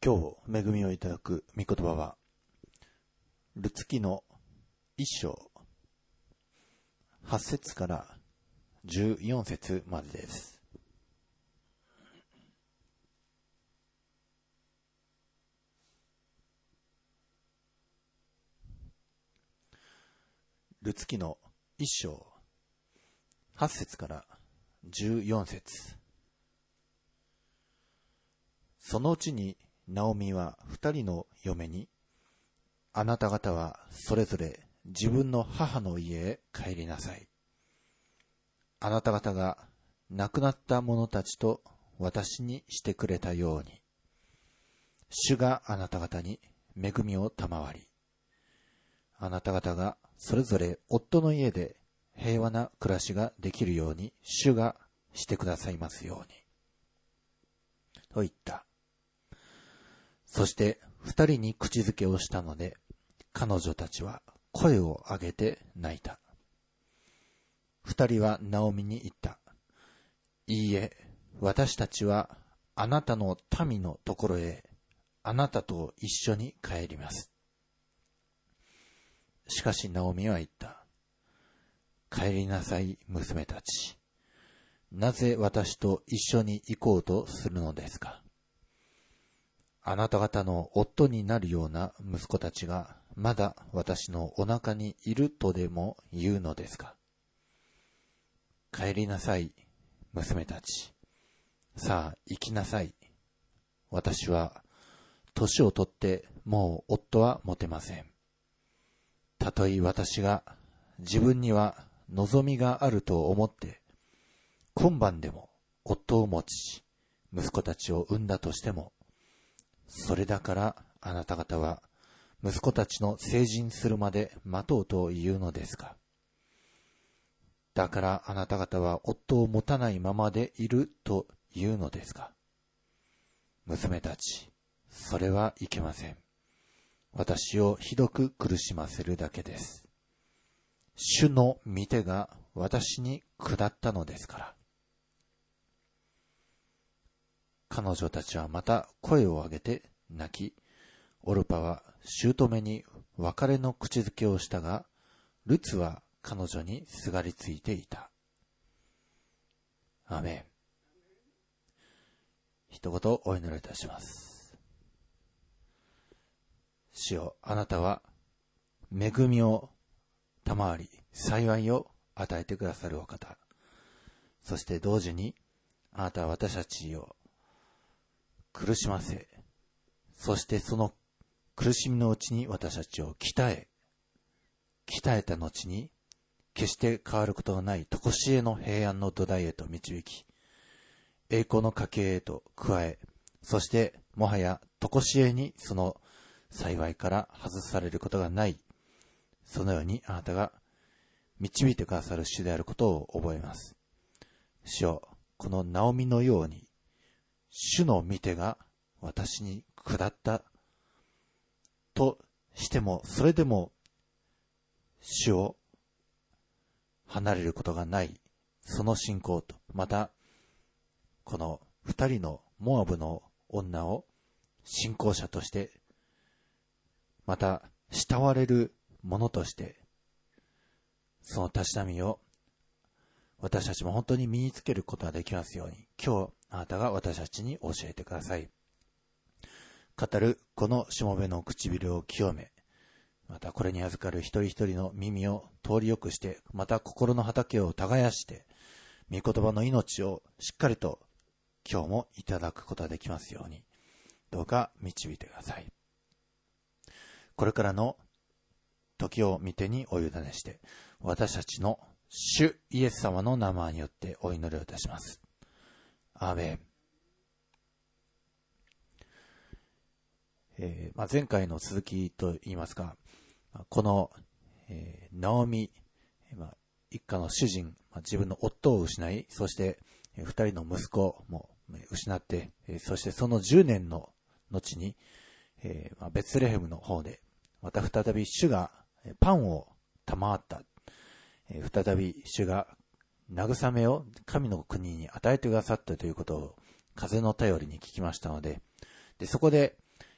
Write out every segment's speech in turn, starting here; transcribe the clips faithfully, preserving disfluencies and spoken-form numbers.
今日恵みをいただく御言葉はルツ記の一章はち節からじゅうよん節までです。ルツ記の一章はち節からじゅうよん節。そのうちにナオミは二人の嫁に、あなた方はそれぞれ自分の母の家へ帰りなさい。あなた方が亡くなった者たちと私にしてくれたように、主があなた方に恵みを賜り、あなた方がそれぞれ夫の家で平和な暮らしができるように主がしてくださいますように。と言った。そして二人に口づけをしたので、彼女たちは声を上げて泣いた。二人はナオミに言った。いいえ、私たちはあなたの民のところへあなたと一緒に帰ります。しかしナオミは言った。帰りなさい、娘たち。なぜ私と一緒に行こうとするのですか。あなた方の夫になるような息子たちがまだ私のお腹にいるとでも言うのですか。帰りなさい、娘たち。さあ、行きなさい。私は年を取ってもう夫は持てません。たとえ私が自分には望みがあると思って今晩でも夫を持ち息子たちを産んだとしても、それだからあなた方は息子たちの成人するまで待とうというのですか。だからあなた方は夫を持たないままでいるというのですか。娘たち、それはいけません。私をひどく苦しませるだけです。主の御手が私に下ったのですから。彼女たちはまた声を上げて泣き、オルパは姑に別れの口づけをしたが、ルツは彼女にすがりついていた。アーメン。一言お祈りいたします。主よ、あなたは恵みを賜り、幸いを与えてくださるお方。そして同時に、あなたは私たちを苦しませ、そしてその苦しみのうちに私たちを鍛え、鍛えた後に決して変わることのない常しえの平安の土台へと導き、栄光の家系へと加え、そしてもはや常しえにその幸いから外されることがない、そのようにあなたが導いてくださる主であることを覚えます。主よ、このナオミのように主の御手が私に下ったとしても、それでも主を離れることがない、その信仰と、またこの二人のモアブの女を信仰者として、また慕われる者として、そのたしなみを私たちも本当に身につけることができますように、今日あなたが私たちに教えてください。語るこのしもべの唇を清め、またこれに預かる一人一人の耳を通りよくして、また心の畑を耕して、御言葉の命をしっかりと今日もいただくことができますように、どうか導いてください。これからの時を御手にお委ねして、私たちの主イエス様の名前によってお祈りをいたします。アーメン。えーまあ、前回の続きといいますか、この、えー、ナオミ、まあ、一家の主人、まあ、自分の夫を失い、そして二、えー、人の息子も失って、えー、そしてそのじゅうねんの後に、えーまあ、ベツレヘムの方でまた再び主がパンを賜った、えー、再び主が慰めを神の国に与えてくださったということを風の頼りに聞きましたので、でそこで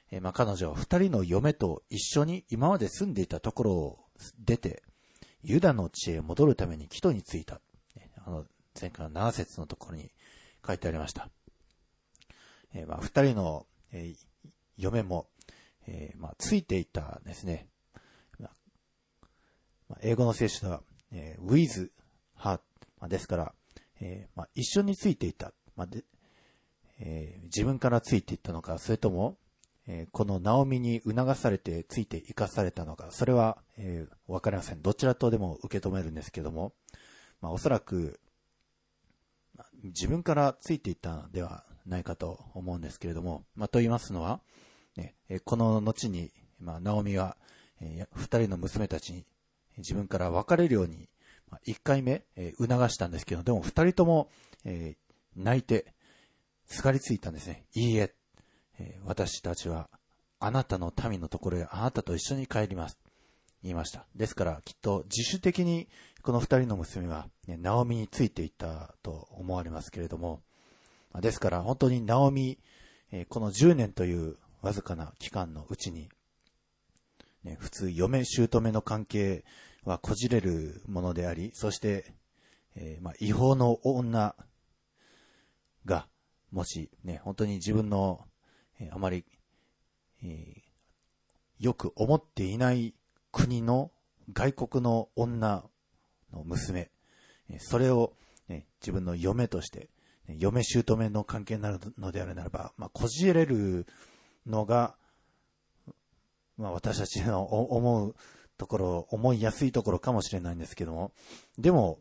えー、まあ彼女は二人の嫁と一緒に今まで住んでいたところを出て、ユダの地へ戻るために帰途に着いた。あの、前回のなな節のところに書いてありました。えー、まあ二人の、えー、嫁も、えー、まあついていたですね。まあ、英語の聖書では、えー、with her、まあ、ですから、えーまあ、一緒についていた。まあでえー、自分からついていったのか、それとも、えー、このナオミに促されてついて生かされたのか、それは、えー、わかりません。どちらとでも受け止めるんですけども、まあ、おそらく、自分からついていったのではないかと思うんですけれども、まあ、と言いますのは、ね、この後に、まあ、ナオミは、えー、二人の娘たちに自分から別れるように、まあ、一回目、えー、促したんですけど、でも二人とも、えー、泣いて、すがりついたんですね。いいえ、えー、私たちはあなたの民のところへあなたと一緒に帰ります。言いました。ですからきっと自主的にこの二人の娘は、ね、ナオミについていったと思われますけれども、ですから本当にナオミ、えー、このじゅうねんというわずかな期間のうちに、ね、普通嫁姑の関係はこじれるものであり、そして、えーまあ、違法の女がもしね、本当に自分の、えー、あまり、えー、よく思っていない国の外国の女の娘、えー、それを、ね、自分の嫁として、ね、嫁姑の関係になるのであるならば、まあ、こじれるのが、まあ、私たちの思うところ、思いやすいところかもしれないんですけども、でも、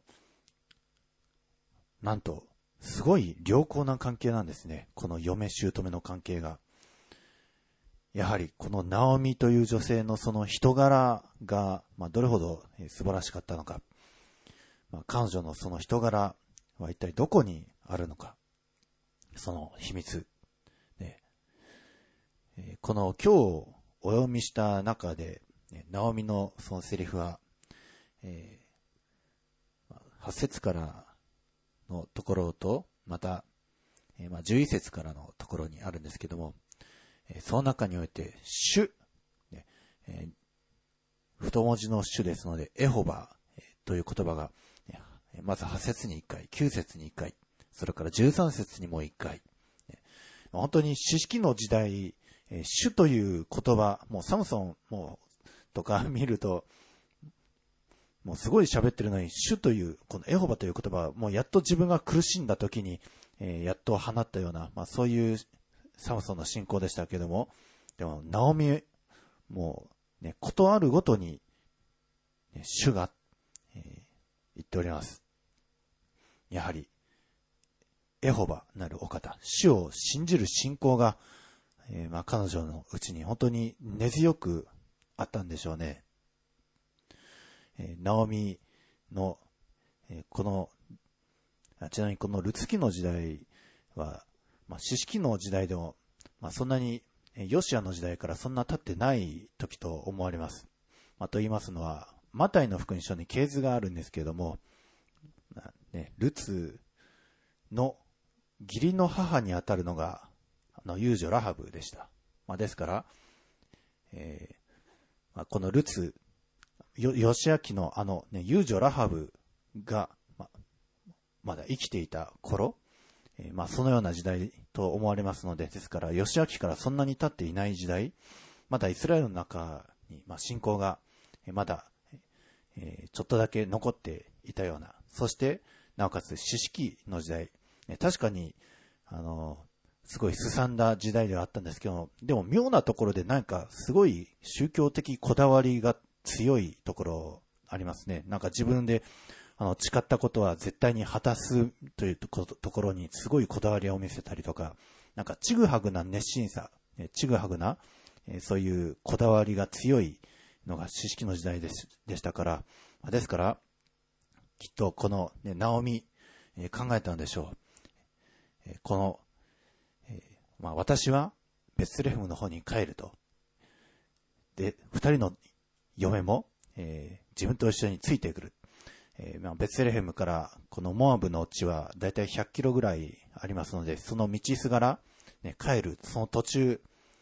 なんと、すごい良好な関係なんですね。この嫁姑の関係が。やはりこのナオミという女性のその人柄が、まあ、どれほど素晴らしかったのか。まあ、彼女のその人柄は一体どこにあるのか。その秘密。ね、えー、この今日お読みした中で、ね、ナオミのそのセリフは、えー、はち節からのところと、また、えー、まあじゅういち節からのところにあるんですけども、えー、その中において、主、ねえー、太文字の主ですので、エホバ、えー、という言葉が、ね、まずはち節にいっかい、きゅう節にいっかい、それからじゅうさん節にもいっかい、ね、本当に四式の時代、えー、主という言葉、もうサムソンもとか見ると、もうすごい喋ってるのに、主という、このエホバという言葉は、もうやっと自分が苦しんだ時に、えー、やっと放ったような、まあそういうサムソンの信仰でしたけども、でも、ナオミ、もう、ね、ことあるごとに、ね、主が、えー、言っております。やはり、エホバなるお方、主を信じる信仰が、えー、まあ彼女のうちに本当に根強くあったんでしょうね。えー、ナオミの、えー、この、ちなみにこのルツキの時代は、まあ、四式の時代でも、まあ、そんなに、ヨシアの時代からそんな経ってない時と思われます。まあ、と言いますのは、マタイの福音書に系図があるんですけれども、ね、ルツの義理の母にあたるのが、あの、遊女ラハブでした。まあ、ですから、えーまあ、このルツ、よ、ヨシア記のあの、ね、遊女ラハブが、ま、まだ生きていた頃、えー、まあそのような時代と思われますので、ですから、ヨシア記からそんなに経っていない時代、まだイスラエルの中に、まあ、信仰が、えー、まだ、えー、ちょっとだけ残っていたような、そして、なおかつ、四式の時代、ね、確かに、あのー、すごいすさんだ時代ではあったんですけど、でも妙なところでなんか、すごい宗教的こだわりが強いところありますね。なんか自分であの誓ったことは絶対に果たすというところにすごいこだわりを見せたりとか、なんかちぐはぐな熱心さ、ちぐはぐなそういうこだわりが強いのが四式の時代でしたから、ですからきっとこの、ね、ナオミ考えたんでしょう。この、まあ、私はベツレヘムの方に帰ると。で、二人の嫁も、えー、自分と一緒についてくる。えーまあ、ベツレヘムからこのモアブの地はだいたいひゃくキロぐらいありますので、その道すがら、ね、帰る、その途中、き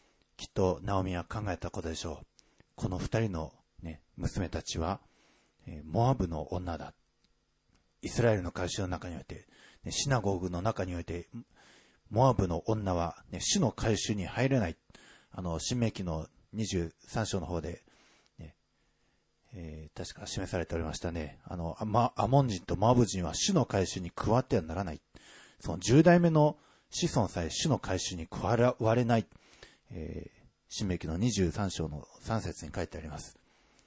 きっとナオミは考えたことでしょう。この二人の、ね、娘たちは、えー、モアブの女だ。イスラエルの会衆の中において、ね、シナゴーグの中において、モアブの女は、ね、主の会衆に入れない。あの、申命記のにじゅうさん章の方で、ねえー、確か示されておりましたね。あの、ア, アモン人とモアブ人は主の会衆に加わってはならない。そのじゅう代目の子孫さえ主の会衆に加われない。えー、申命記のにじゅうさん章のさん節に書いてあります。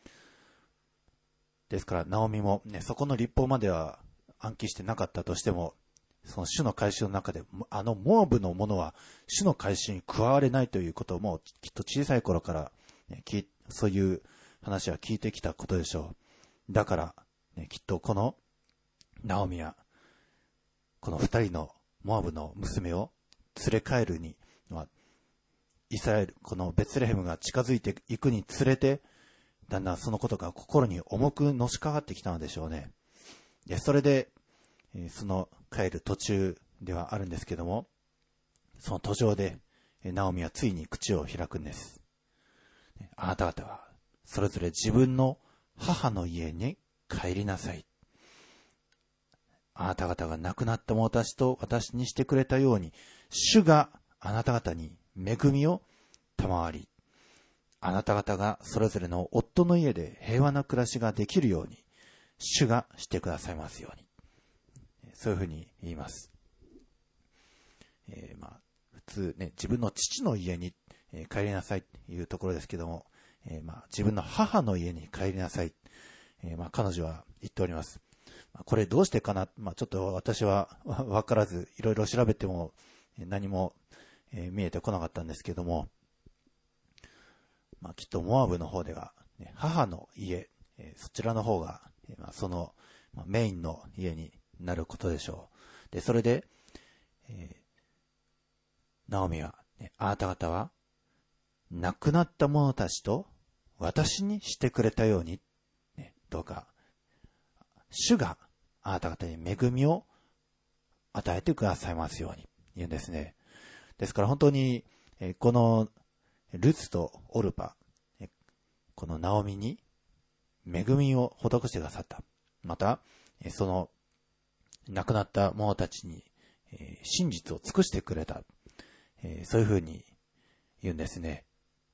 ですから、ナオミも、ね、そこの立法までは暗記してなかったとしても、その主の会衆の中で、あのモアブの者は主の会衆に加われないということも、きっと小さい頃から、ね、そういう話は聞いてきたことでしょう。だから、ね、きっとこのナオミは、この二人のモアブの娘を連れ帰るには、イスラエル、このベツレヘムが近づいていくにつれて、だんだんそのことが心に重くのしかかってきたのでしょうね。で、それで、その帰る途中ではあるんですけども、その途上で、ナオミはついに口を開くんです。あなた方は、それぞれ自分の母の家に帰りなさい。あなた方が亡くなった者たちと私にしてくれたように、主があなた方に恵みを賜り、あなた方がそれぞれの夫の家で平和な暮らしができるように、主がしてくださいますように。そういうふうに言います。えー、まあ普通ね、自分の父の家に帰りなさいというところですけども、えー、まあ自分の母の家に帰りなさい。えー、まあ彼女は言っております。これどうしてかな、まあ、ちょっと私は分からずいろいろ調べても何も見えてこなかったんですけども、まあ、きっとモアブの方では、ね、母の家、そちらの方が、まあ、そのメインの家になることでしょう。で、それで、えー、ナオミは、ね、あなた方は亡くなった者たちと私にしてくれたように、ね、どうか主があなた方に恵みを与えてくださいますように言うんですね。ですから本当にこのルツとオルパ、このナオミに恵みを施してくださった。またその亡くなった者たちに真実を尽くしてくれた。そういうふうに言うんですね。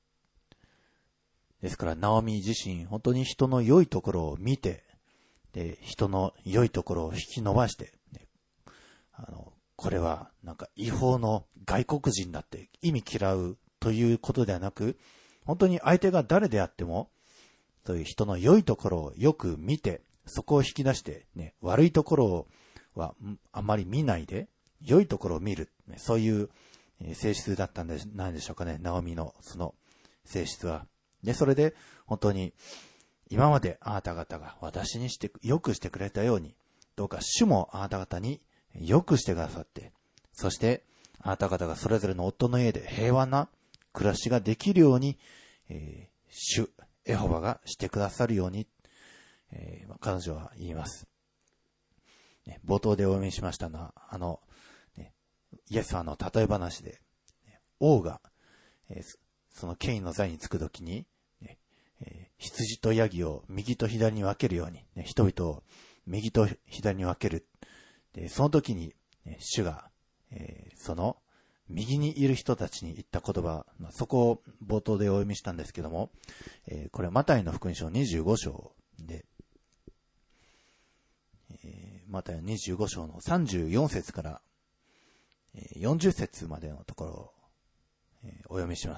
ですからナオミ自身本当に人の良いところを見て、で、人の良いところを引き伸ばして、ね、あの、これはなんか違法の外国人だって意味嫌うということではなく、本当に相手が誰であっても、そういう人の良いところをよく見て、そこを引き出して、ね、悪いところはあまり見ないで、良いところを見る、ね、そういう性質だったんでないでしょうかね、ナオミのその性質は。で、それで本当に、今まであなた方が私にしてよくしてくれたように、どうか主もあなた方によくしてくださって、そしてあなた方がそれぞれの夫の家で平和な暮らしができるように、えー、主エホバがしてくださるように、えー、彼女は言います。ね、冒頭でお読みしましたのは、あの、ね、イエスはの例え話で、ね、王が、えー、その権威の座につくときに、えー、羊とヤギを右と左に分けるように、ね、人々を右と左に分ける。で、その時に、ね、主が、えー、その右にいる人たちに言った言葉、まあ、そこを冒頭でお読みしたんですけども、えー、これマタイの福音書にじゅうご章で、えー、マタイのにじゅうご章のさんじゅうよん節から、えー、よんじゅう節までのところを、えー、お読みします。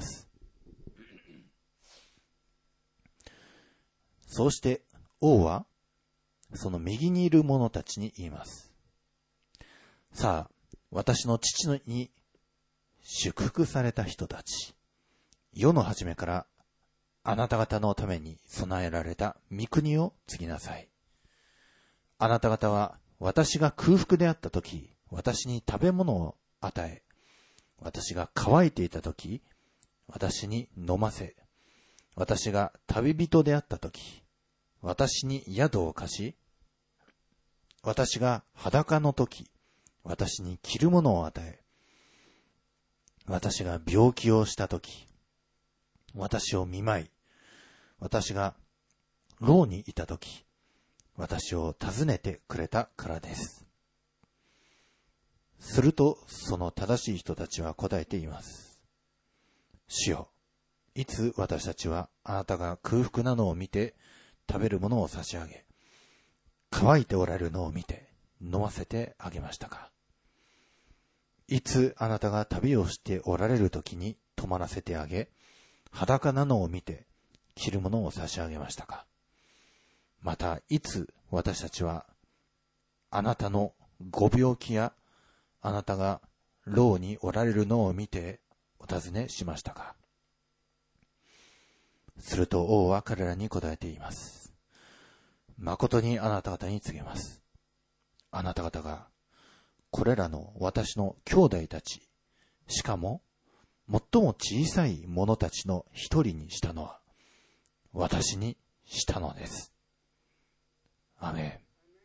そうして王はその右にいる者たちに言います。さあ、私の父に祝福された人たち、世の初めからあなた方のために備えられた御国を継ぎなさい。あなた方は私が空腹であったとき、私に食べ物を与え、私が乾いていたとき、私に飲ませ、私が旅人であったとき、私に宿を貸し、私が裸のとき、私に着るものを与え、私が病気をしたとき、 私を見舞い、私が牢にいたとき、私を訪ねてくれたからです。すると、その正しい人たちは答えています。主よ、いつ私たちはあなたが空腹なのを見て食べるものを差し上げ、乾いておられるのを見て飲ませてあげましたか。いつあなたが旅をしておられる時に泊まらせてあげ、裸なのを見て着るものを差し上げましたか。またいつ私たちはあなたのご病気やあなたが牢におられるのを見てお尋ねしましたか。すると王は彼らに答えています。誠にあなた方に告げます。あなた方がこれらの私の兄弟たち、しかも最も小さい者たちの一人にしたのは私にしたのです。アメ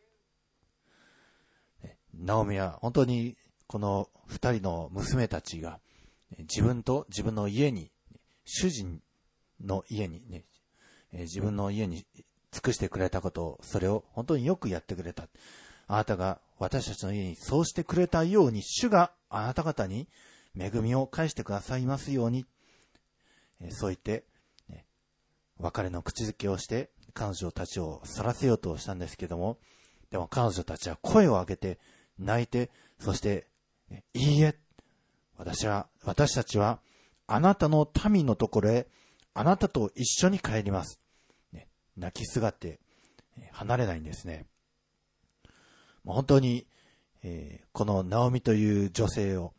ン。ナオミは本当にこの二人の娘たちが自分と自分の家に、主人の家にね、自分の家に尽くしてくれたことを、それを本当によくやってくれた。あなたが私たちの家にそうしてくれたように、主があなた方に恵みを返してくださいますように、そう言って、別れの口づけをして彼女たちを去らせようとしたんですけども、でも彼女たちは声を上げて泣いて、そしていいえ、私は私たちはあなたの民のところへあなたと一緒に帰ります、ね、泣きすがって離れないんですね。本当に、えー、このナオミという女性を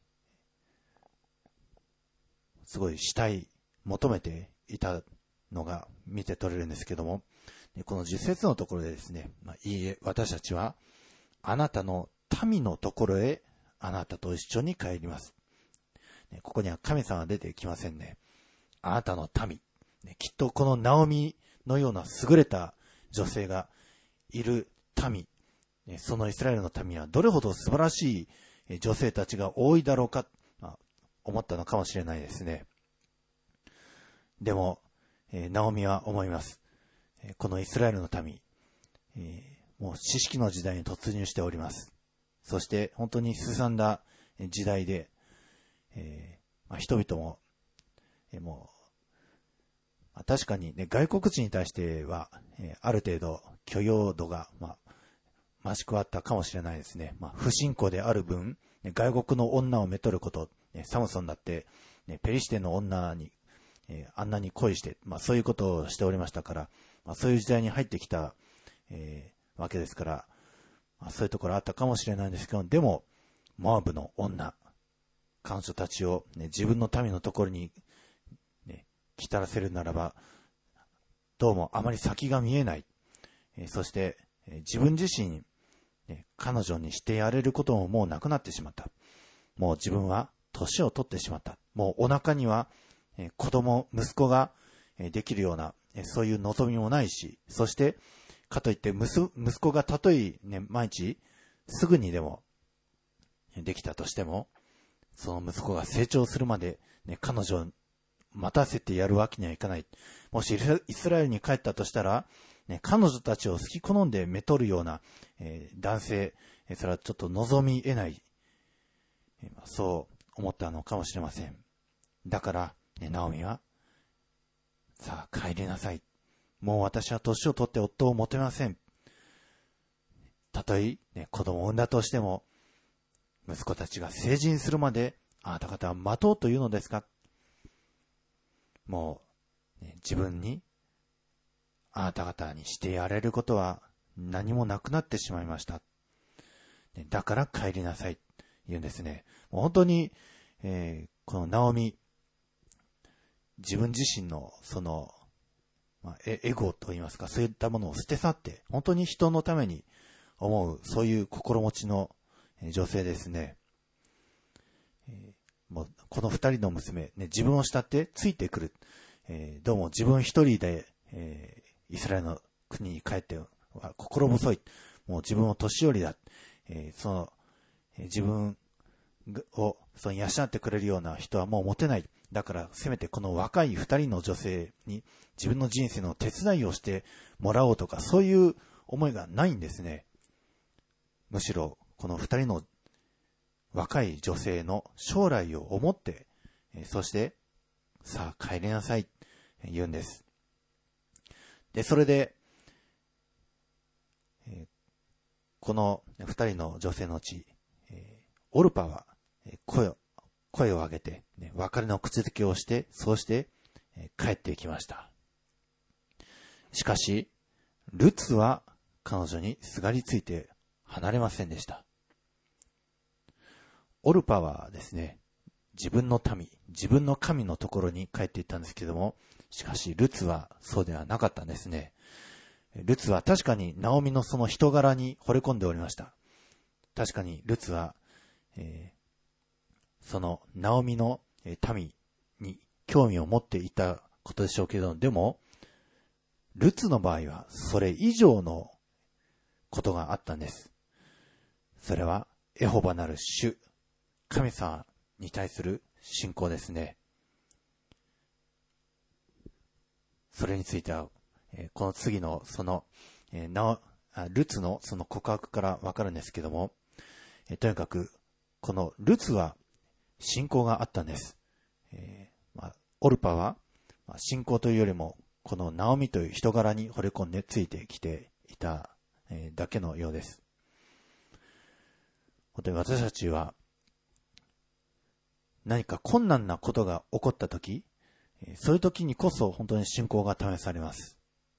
すごい慕い求めていたのが見て取れるんですけども、このじゅっ節のところでですね、まあ、いいえ、私たちはあなたの民のところへあなたと一緒に帰ります。ここには神様は出てきませんね。あなたの民。きっとこのナオミのような優れた女性がいる民、そのイスラエルの民はどれほど素晴らしい女性たちが多いだろうか、思ったのかもしれないですね。でも、ナオミは思います。このイスラエルの民、もう知識の時代に突入しております。そして本当にすさんだ時代で、えーまあ、人々も、えー、もう、まあ、確かに、ね、外国人に対しては、えー、ある程度許容度が、まあ、増し加わったかもしれないですね。まあ、不信仰である分、ね、外国の女をめとること、ね、サムソンだって、ね、ペリシテの女に、えー、あんなに恋して、まあ、そういうことをしておりましたから、まあ、そういう時代に入ってきた、えー、わけですから、まあ、そういうところあったかもしれないんですけど、でも、モアブの女、彼女たちを、ね、自分の民のところに、ね、来たらせるならば、どうもあまり先が見えない。えー、そして、えー、自分自身、ね、彼女にしてやれることももうなくなってしまった。もう自分は年を取ってしまった。もうお腹には、えー、子供、息子が、えー、できるような、えー、そういう望みもないし、そして、かといって息子がたとえ、ね、毎日すぐにでもできたとしても、その息子が成長するまで、ね、彼女を待たせてやるわけにはいかない。もしイスラエルに帰ったとしたら、ね、彼女たちを好き好んでめとるような、えー、男性、それはちょっと望み得ない、えー、そう思ったのかもしれません。だから、ね、ナオミは、さあ帰りなさい。もう私は年を取って夫を求めません。たとえ、ね、子供を産んだとしても、息子たちが成人するまであなた方は待とうというのですか。もう、ね、自分にあなた方にしてやれることは何もなくなってしまいました。ね、だから帰りなさい言うんですね。もう本当に、えー、このナオミ、自分自身のその、まあ、エゴといいますか、そういったものを捨て去って、本当に人のために思う、そういう心持ちの女性ですね。えー、もうこの二人の娘、ね、自分を慕ってついてくる。えー、どうも自分一人で、えー、イスラエルの国に帰っては心細い。もう自分も年寄りだ。えー、その、えー、自分をその養ってくれるような人はもう持てない。だからせめてこの若い二人の女性に自分の人生の手伝いをしてもらおうとか、そういう思いがないんですね。むしろこの二人の若い女性の将来を思って、そしてさあ帰りなさい言うんです。で、それでこの二人の女性のうちオルパは声を声を上げて、ね、別れの口づけをして、そうして、えー、帰っていきました。しかし、ルツは彼女にすがりついて離れませんでした。オルパはですね、自分の民、自分の神のところに帰っていったんですけども、しかしルツはそうではなかったんですね。ルツは確かにナオミのその人柄に惚れ込んでおりました。確かにルツは、えーそのナオミの民に興味を持っていたことでしょうけど、でもルツの場合はそれ以上のことがあったんです。それはエホバなる主、神様に対する信仰ですね。それについてはこの次のそのナオルツのその告白からわかるんですけども、とにかくこのルツは信仰があったんです。えーまあ、オルパは、まあ、信仰というよりもこのナオミという人柄に惚れ込んでついてきていた、えー、だけのようです。本当に私たちは何か困難なことが起こったとき、えー、そういうときにこそ本当に信仰が試されます。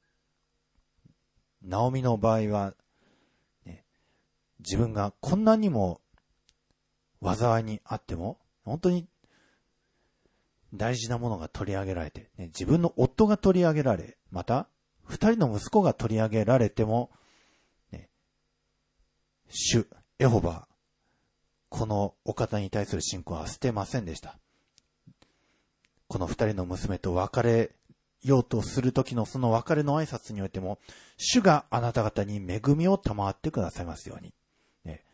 ナオミの場合は、ね、自分が困難にも災いにあっても本当に大事なものが取り上げられて、ね、自分の夫が取り上げられ、また二人の息子が取り上げられても、ね、主エホバ、このお方に対する信仰は捨てませんでした。この二人の娘と別れようとする時のその別れの挨拶においても、主があなた方に恵みを賜ってくださいますように。ね、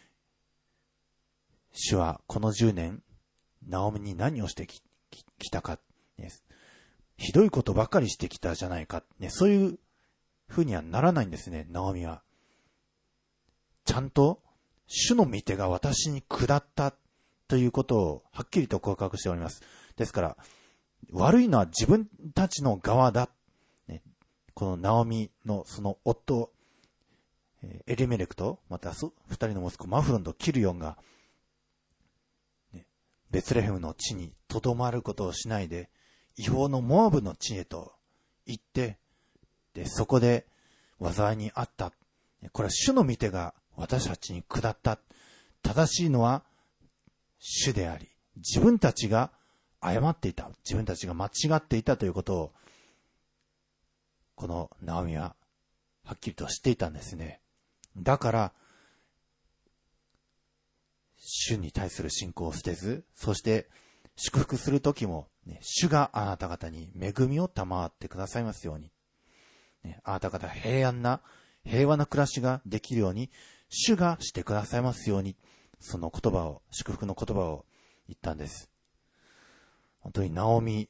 主はこのじゅうねん、ナオミに何をしてき、き、きたか、ね、ひどいことばかりしてきたじゃないか、ね、そういう風にはならないんですね、ナオミは。ちゃんと、主の御手が私に下ったということをはっきりと告白しております。ですから、悪いのは自分たちの側だ。ね、このナオミのその夫、エリメレクと、また二人の息子マフロンとキルヨンが、ベツレヘムの地にとどまることをしないで、違法のモアブの地へと行って、で、そこで災いにあった。これは主の御手が私たちに下った。正しいのは主であり、自分たちが誤っていた。自分たちが間違っていたということを、このナオミははっきりと知っていたんですね。だから、主に対する信仰を捨てず、そして祝福するときも、ね、主があなた方に恵みを賜ってくださいますように、ね、あなた方平安な平和な暮らしができるように主がしてくださいますように、その言葉を、祝福の言葉を言ったんです。本当にナオミ、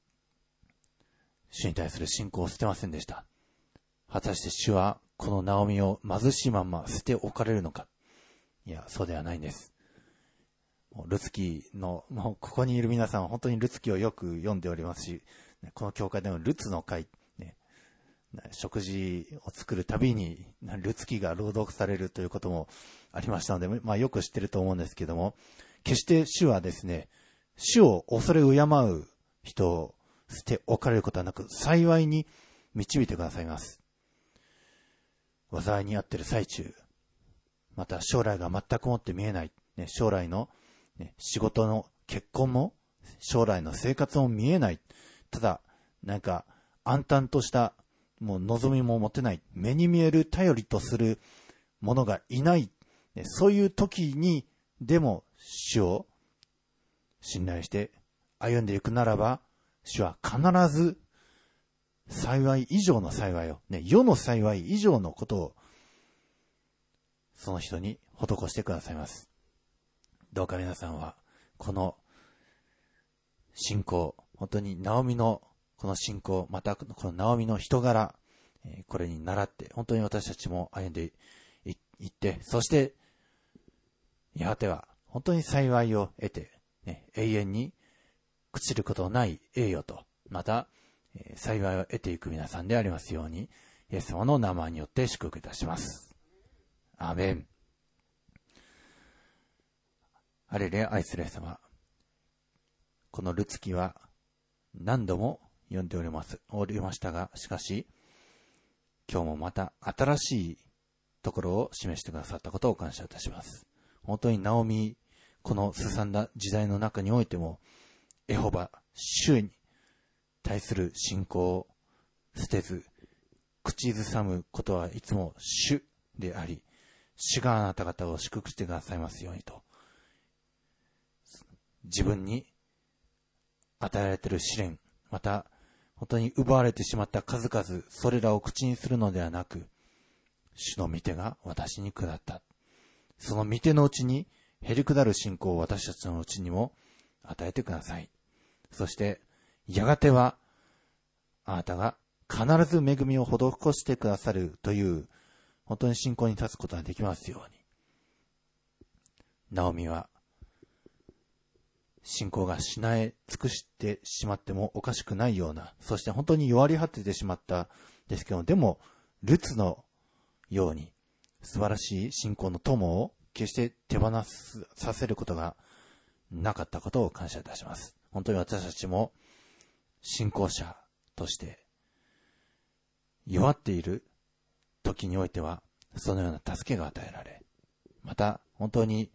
主に対する信仰を捨てませんでした。果たして主はこのナオミを貧しいまま捨て置かれるのか。いや、そうではないんです。ルツキの、もうここにいる皆さんは本当にルツキをよく読んでおりますし、この教会でもルツの会、ね、食事を作るたびにルツキが朗読されるということもありましたので、まあよく知ってると思うんですけども、決して主はですね、主を恐れ敬う人を捨て置かれることはなく、幸いに導いてくださいます。災いに遭っている最中、また将来が全くもって見えない、ね、将来のね、仕事の結婚も将来の生活も見えない。ただなんか暗淡としたもう望みも持てない、目に見える頼りとするものがいない、ね、そういう時にでも主を信頼して歩んでいくならば、主は必ず幸い以上の幸いを、ね、世の幸い以上のことをその人に施してくださいます。 どうか皆さんはこの信仰、本当にナオミのこの信仰、またこのナオミの人柄、これに倣って本当に私たちも歩んでいって、そしてやがては本当に幸いを得て、ね、永遠に朽ちることのない栄誉と、また、えー、幸いを得ていく皆さんでありますように、イエス様の名前によって祝福いたします。アーメン。ハレルヤ、愛するイエス様。このルツキは何度も読んでおります、おりましたが、しかし、今日もまた新しいところを示してくださったことを感謝いたします。本当にナオミ、このすさんだ時代の中においても、エホバ、主に対する信仰を捨てず、口ずさむことはいつも主であり、主があなた方を祝福してくださいますようにと、自分に与えられている試練、また本当に奪われてしまった数々、それらを口にするのではなく、主の御手が私に下った。その御手のうちにへりくだる信仰を私たちのうちにも与えてください。そしてやがてはあなたが必ず恵みを施してくださるという本当に信仰に立つことができますように。ナオミは信仰がしなえ尽くしてしまってもおかしくないような、そして本当に弱り果ててしまったですけど、でもルツのように素晴らしい信仰の友を決して手放すさせることがなかったことを感謝いたします。本当に私たちも信仰者として弱っている時においてはそのような助けが与えられ、また本当に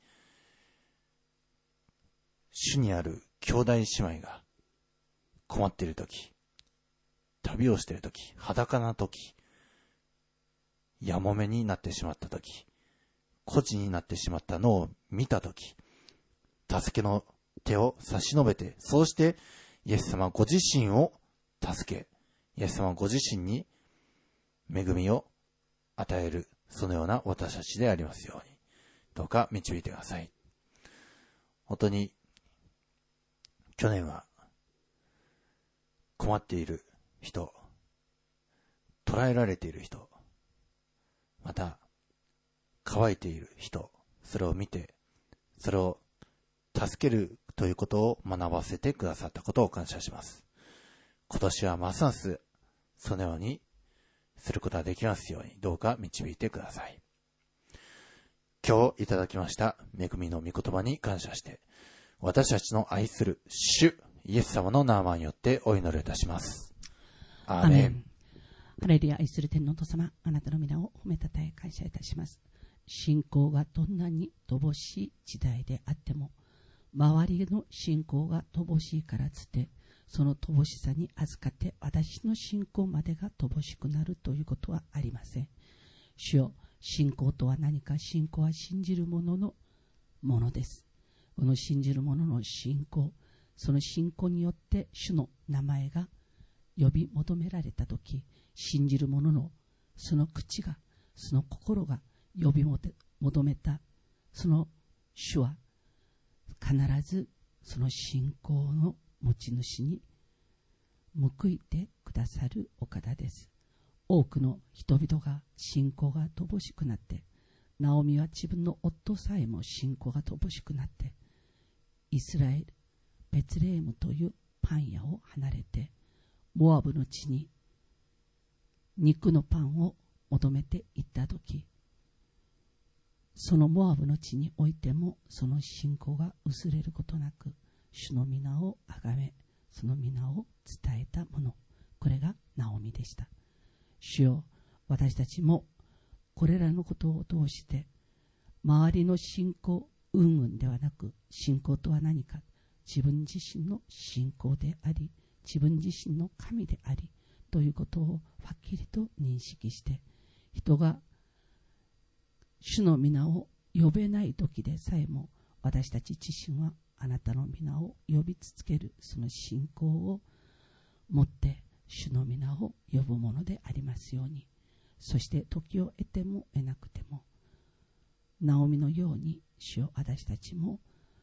主にある兄弟姉妹が困っている時、旅をしている時、裸な時、やもめになってしまった時、孤児になってしまったのを見た時、助けの手を差し伸べて、そうしてイエス様ご自身を助け、イエス様ご自身に恵みを与える、そのような私たちでありますように、どうか導いてください。本当に去年は困っている人、捕らえられている人、また乾いている人、それを見て、それを助けるということを学ばせてくださったことを感謝します。今年はますますそのようにすることができますように、どうか導いてください。今日いただきました恵みの御言葉に感謝して、私たちの愛する主イエス様の名前によってお祈りいたします。アーメン。 ハレルヤ、愛する天のお父様、あなたの皆を褒めたたえ感謝いたします。信仰がどんなに乏しい時代であっても、周りの信仰が乏しいからつって、その乏しさに預かって私の信仰までが乏しくなるということはありません。主よ、信仰とは何か。信仰は信じる者のものです。この信じる者の信仰、その信仰によって主の名前が呼び求められたとき、信じる者のその口が、その心が呼び求めたその主は必ずその信仰の持ち主に報いてくださるお方です。多くの人々が信仰が乏しくなって、ナオミは自分の夫さえも信仰が乏しくなって、イスラエルベツレームというパン屋を離れてモアブの地に肉のパンを求めて行ったとき、そのモアブの地においてもその信仰が薄れることなく、主の皆をあがめ、その皆を伝えたもの、これがナオミでした。主よ、私たちもこれらのことを通して周りの信仰云々ではなく、信仰とは何か、自分自身の信仰であり、自分自身の神でありということをはっきりと認識して、人が主の皆を呼べない時でさえも、私たち自身はあなたの皆を呼び続けるその信仰を持って主の皆を呼ぶものでありますように。そして時を得ても得なくても、ナオミのように主を私たちも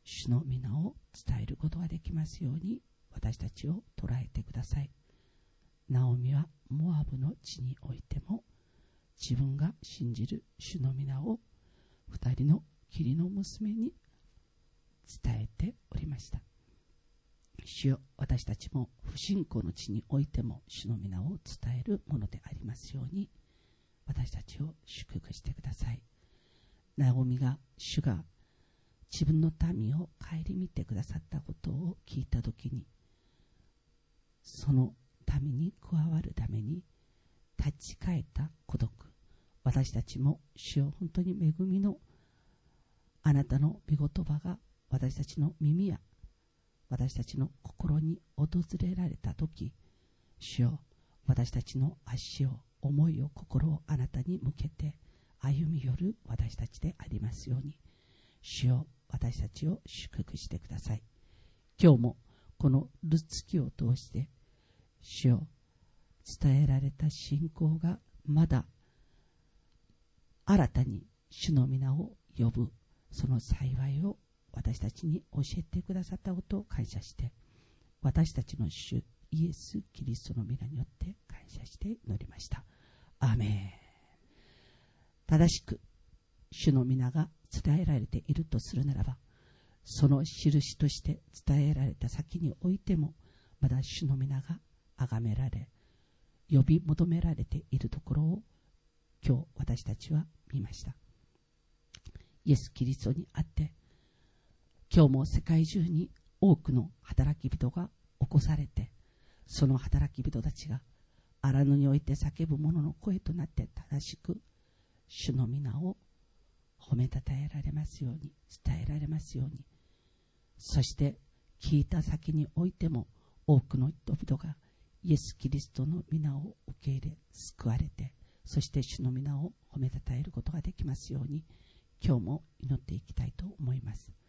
主の皆を伝えることができますように私たちを捉えてください。ナオミはモアブの地においても自分が信じる主の皆を二人の義理の娘に伝えておりました。主よ、私たちも不信仰の地においても主の皆を伝えるものでありますように私たちを祝福してください。ナオミが主が自分の民を顧みてくださったことを聞いたときに、その民に加わるために立ち返った孤独、私たちも主よ、本当に恵みのあなたの御言葉が私たちの耳や私たちの心に訪れられたとき、主よ、私たちの足を、思いを、心をあなたに向けて歩み寄る私たちでありますように、主よ、私たちを祝福してください。今日もこのルツキを通して主よ、伝えられた信仰がまだ新たに主の皆を呼ぶその幸いを私たちに教えてくださったことを感謝して、私たちの主イエス・キリストの皆によって感謝して祈りました。アーメン。正しく主の皆が伝えられているとするならば、その印として伝えられた先においてもまだ主の皆が崇められ呼び求められているところを今日私たちは見ました。イエス・キリストにあって今日も世界中に多くの働き人が起こされて、その働き人たちが荒野において叫ぶ者の声となって正しく主の皆を褒めたたえられますように、伝えられますように、そして聞いた先においても多くの人々がイエス・キリストの皆を受け入れ救われて、そして主の皆を褒めたたえることができますように、今日も祈っていきたいと思います。